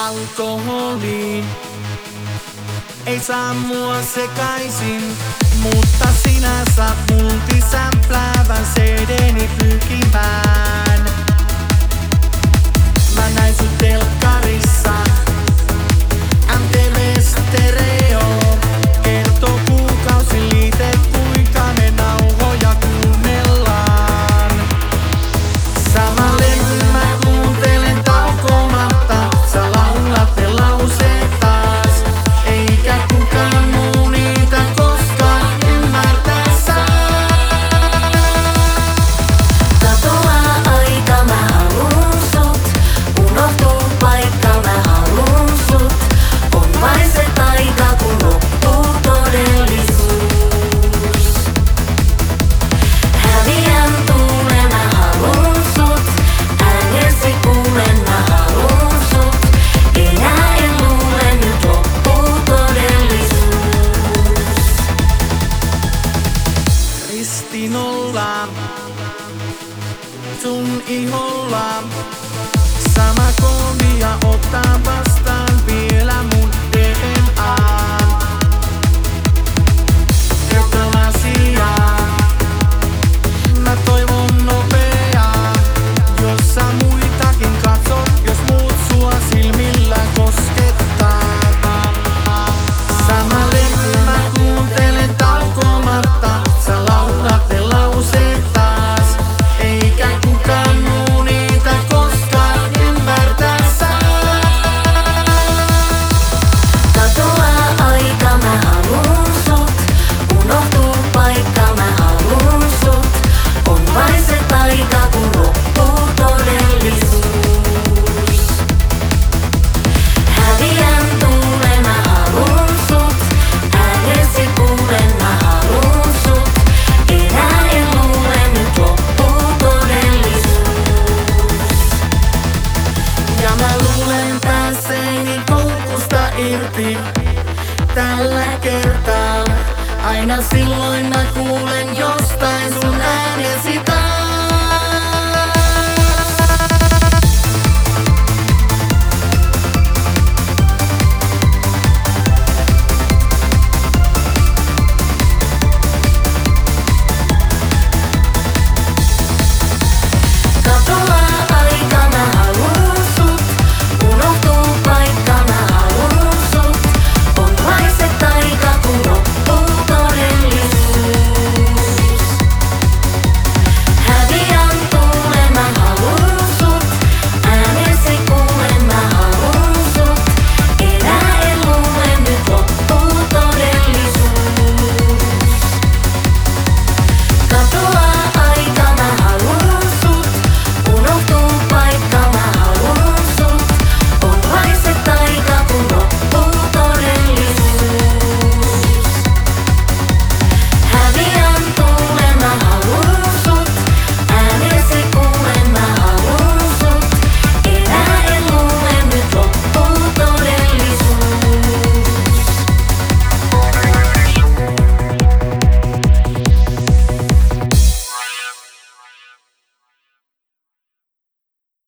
alkoholiin. Ei saa mua sekaisin, mutta sinä saat multisämpläävän CD-ni pyykinpään. Mä näin sut telkkarissa, MTV Stereo. Kertoo kuukausiliite, kuinka me nauhoja kuunnellaan. Sama levy mä kuuntelen taukomatta, sä laulat ne lauseet taas. Eikä kukaan muu niitä koskaan ymmärtää saa. Katoaa aika, mä haluun sut. Unohtuu paikka, mä haluun sut. On vain se taika, kun loppuu todellisuus. Häviän tuulen, mä haluun sut. Äänesi kuulen, mä haluun sut. Enää en luule, nyt loppuu todellisuus. Ristinolla sun iholla, sama koodia ottaa vastaan vielä mun DNA:n. Eutanasia, mä toivon nopeaa, jos sä muitakin katsot, jos muut sua silmillä koskettaa. Sama levy mä kuuntelen taukomatta, sä laulat ne lauseet taas. Eikä kukaan muu niitä koskaan ymmärtää saa. Katoaa aika, mä haluun sut. Unohtuu paikka, mä haluun sut. On vain se taika, kun loppuu todellisuus. Häviän tuulen, mä haluun sut. Äänesi kuulen, mä haluun sut. Enää en luule, nyt loppuu todellisuus. Ja mä luulen päässeeni koukusta irti tällä kertaa. Aina silloin mä kuulen jostain sun äänesi taas.